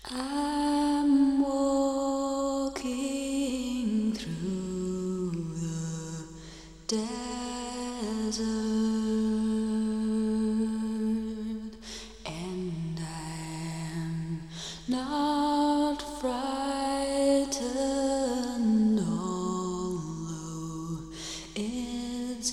I'm walking through the desert, and I'm not frightened, although it's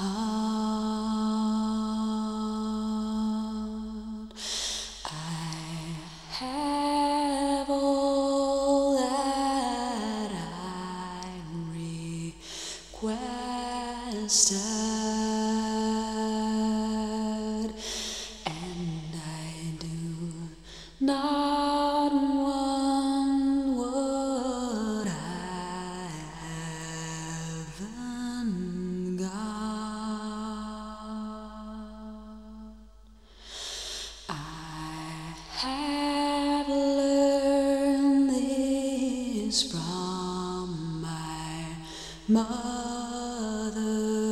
hard. I have all that I requested, and I do not want what I haven't got. I have learned this from my mother.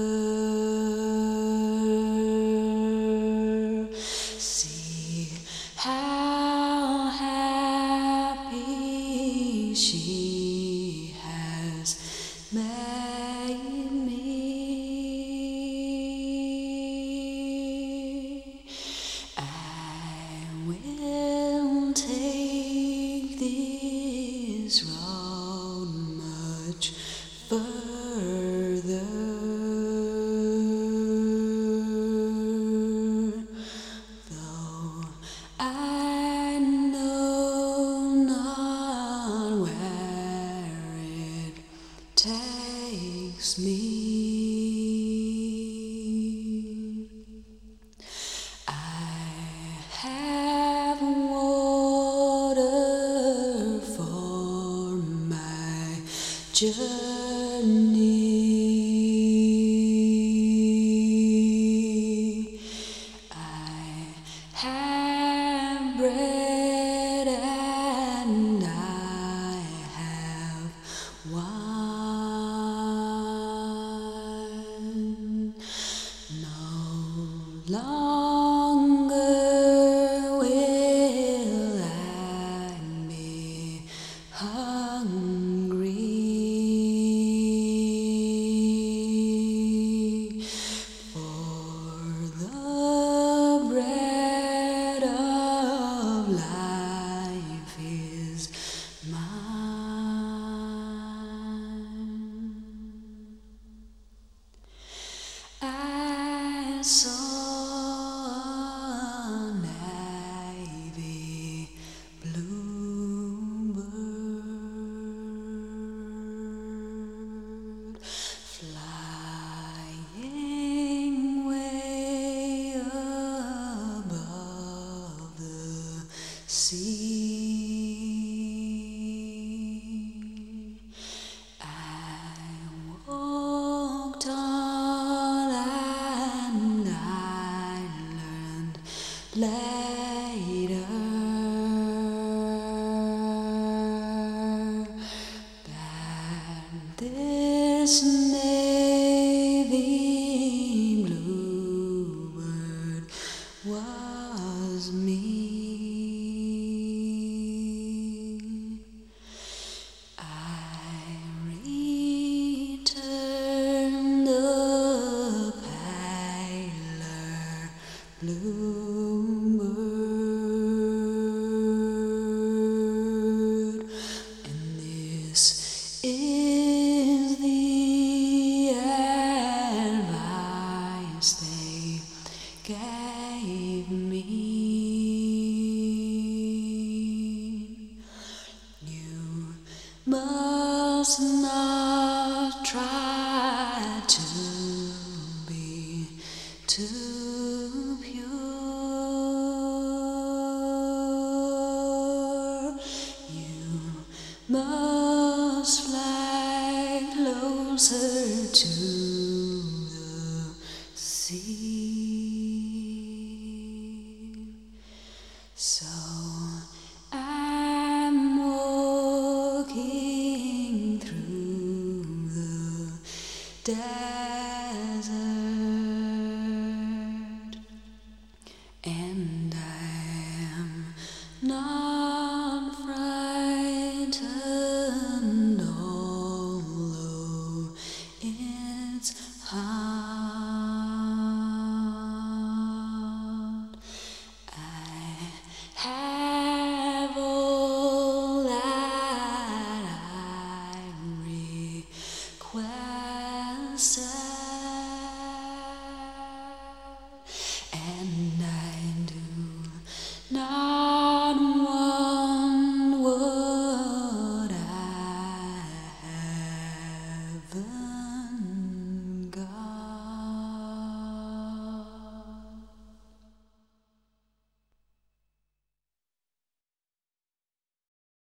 See how happy she has made me. I will take this road much further, though I know not where it takes me. I have water for my journey. I have bread and I have wine. No longer will I be hungry, for the bread of life is mine. I saw a navy bluebird flying way above the sea. I walked on and I learned later that this navy bluebird was me. I returned the paler bluebird, and this is the advice they gave me. You must not try to be too pure. You must fly closer to the sea. So I'm walking through the desert, and I am not forever.